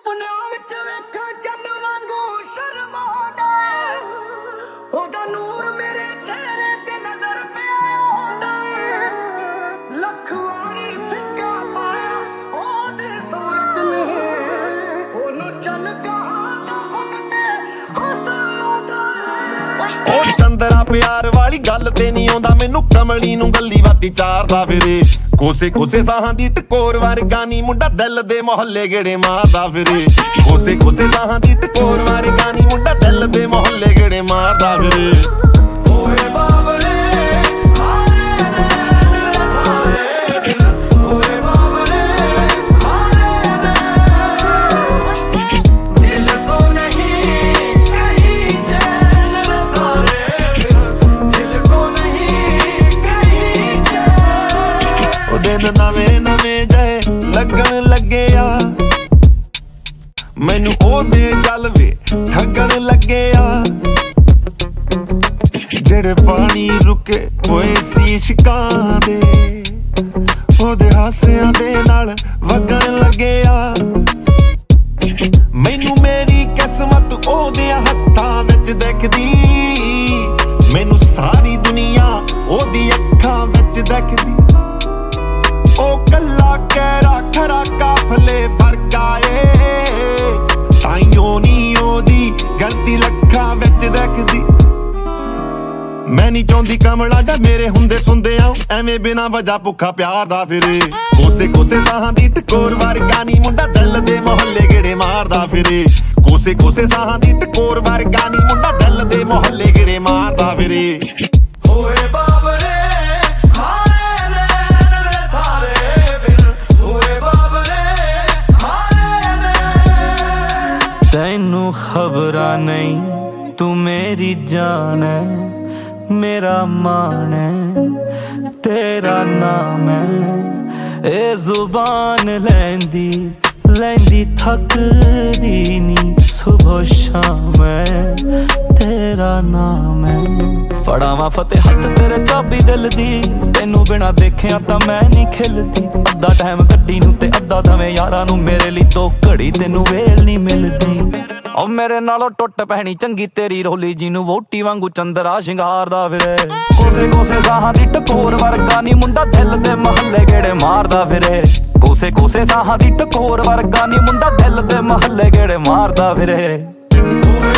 ਸੁਪਨਿਆਂ ਵਿੱਚ ਵੇਖਾਂ ਚੰਨ ਵਾਂਗੂ ਸ਼ਰਮਾਉਂਦਾ, ਉਹਦਾ ਨੂਰ ਮੇਰੇ ਚਿਹਰੇ ਤੇ ਨਜ਼ਰ ਪਿਆ ਆਉਂਦਾ। ਲੱਖ ਵਾਰੀ ਫਿੱਕਾ ਪਾਇਆ ਉਹਦੀ ਸੂਰਤ ਨੇ, ਉਹਨੂੰ ਚੰਨ ਕਹਾ ਤਾਂ ਖੁਦ ਤੇ ਹੱਸ ਆਉਂਦਾ। ਉਹ ਚੰਦਰਾ ਪਿਆਰ ਵਾਲੀ ਗੱਲ ਤੇ ਨਹੀਂ ਆਉਂਦਾ, ਮੈਨੂੰ ਕਮਲੀ ਨੂੰ ਗੱਲੀ ਬਾਤੀ ਚਾਰਦਾ ਫਿਰੇ। ਕੋਸੇ ਕੋਸੇ ਸਾਹਾਂ ਦੀ ਟਕੋਰ ਵਰਗਾ ਨੀ ਮੁੰਡਾ ਦਿਲ ਦੇ ਮੁਹੱਲੇ ਗੇੜੇ ਮਾਰਦਾ ਫਿਰੇ। ਕੋਸੇ ਕੋਸੇ ਸਾਹਾਂ ਦੀ ਟਕੋਰ ਵਰਗਾ ਨੀ ਮੁੰਡਾ ਦਿਲ ਦੇ ਮੁਹੱਲੇ ਗੇੜੇ ਮਾਰਦਾ ਫਿਰੇ। ਓਏ ਬਾਬਰੇ ਦਿਨ ਨਵੇਂ ਨਵੇਂ ਜਿਹੇ ਲੱਗਣ ਲੱਗੇ ਆ, ਮੈਨੂੰ ਉਹਦੇ ਜਲਵੇ ਠੱਗਣ ਲੱਗੇ ਆ। ਜਿਹੜੇ ਪਾਣੀ ਰੁਕੇ ਹੋਏ ਸੀ ਇਸ਼ਕਾਂ ਦੇ, ਉਹਦੇ ਹਾਸਿਆਂ ਦੇ ਨਾਲ ਵਗਣ ਲੱਗੇ ਆ। ਮੈਨੂੰ ਮੇਰੀ ਕਿਸਮਤ ਉਹਦੇ ਹੱਥਾਂ ਵਿੱਚ ਦਿਖਦੀ, ਮੈਨੂੰ ਸਾਰੀ ਦੁਨੀਆ ਉਹਦੀ ਅੱਖਾਂ ਵਿੱਚ ਦਿਖਦੀ। ਉਹ ਕੱਲਾ ਕਹਿਰਾ ਖਰਾ ਕਾਫਲੇ ਵਰਗਾ ਏ, ਤਾਈਓ ਨੀ ਉਹਦੀ ਗਲਤੀ ਲੱਖਾਂ ਵਿੱਚ ਦਿਖਦੀ। ਮੈਂ ਨੀ ਚਾਹੁੰਦੀ ਕਮਲਾ ਜਾਂ ਮੇਰੇ ਹੁੰਦੇ ਸੁਣਦੇ ਆ ਐਵੇਂ ਬਿਨਾਂ ਵਜ੍ਹਾ ਭੁੱਖਾ ਪਿਆਰ ਦਾ ਫਿਰੇ। ਕੋਸੇ ਕੋਸੇ ਸਾਹਾਂ ਦੀ ਟਕੋਰ ਵਰਗਾ ਨੀ ਮੁੰਡਾ ਦਿਲ ਦੇ ਮੁਹੱਲੇ ਗੇੜੇ ਮਾਰਦਾ ਫਿਰੇ। ਕੋਸੇ ਕੋਸੇ ਸਾਹਾਂ ਦੀ ਟਕੋਰ ਵਰਗਾ ਨੀ ਮੁੰਡਾ ਦਿਲ ਦੇ ਮੁਹੱਲੇ ਗੇੜੇ ਮਾਰਦਾ ਫਿਰੇ। ਓਏ ਬਾਬਰੇ ਤੈਨੂੰ ਖਬਰਾਂ ਨਹੀਂ ਤੂੰ ਮੇਰੀ ਜਾਨ ਹੈ, ਮੇਰਾ ਮਾਣ ਹੈ, ਤੇਰਾ ਨਾਮ ਹੈ। ਇਹ ਜ਼ੁਬਾਨ ਲੈਂਦੀ ਲੈਂਦੀ ਥੱਕਦੀ ਨੀ, ਸੁਬਹ ਸ਼ਾਮ ਹੈ, ਤੇਰਾ ਨਾਮ ਹੈ। ਫੜਾਵਾਂ ਫਤਿਹ ਹੱਥ ਤੇਰੇ ਚਾਬੀ ਦਿਲ ਦੀ, ਤੈਨੂੰ ਬਿਨਾ ਦੇਖਿਆ ਤਾਂ ਮੈਂ ਨਹੀਂ ਖਿਲਦੀ। ਅੱਧਾ ਟਾਈਮ ਗੱਡੀ ਨੂੰ ਤੇ ਅੱਧਾ ਦਵੇਂ ਯਾਰਾਂ ਨੂੰ, ਮੇਰੇ ਲਈ ਦੋ ਘੜੀ ਤੈਨੂੰ ਵੇਲ ਨਹੀਂ ਮਿਲਦੀ। ਉਹ ਮੇਰੇ ਨਾਲੋਂ ਟੁੱਟ ਪੈਣੀ ਚੰਗੀ ਤੇਰੀ ਰੋਲੀ, ਜਿਹਨੂੰ ਵੋਟੀ ਵਾਂਗੂ ਚੰਦਰਾ ਸ਼ਿੰਗਾਰਦਾ ਫਿਰੇ। ਕੋਸੇ ਕੋਸੇ ਸਾਹਾਂ ਦੀ ਟਕੋਰ ਵਰਗਾ ਨੀ ਮੁੰਡਾ ਦਿਲ ਦੇ ਮੁਹੱਲੇ ਗੇੜੇ ਮਾਰਦਾ ਫਿਰੇ। ਕੋਸੇ ਕੋਸੇ ਸਾਹਾਂ ਦੀ ਟਕੋਰ ਵਰਗਾ ਨੀ ਮੁੰਡਾ ਦਿਲ ਦੇ ਮੁਹੱਲੇ ਗੇੜੇ ਮਾਰਦਾ ਫਿਰੇ।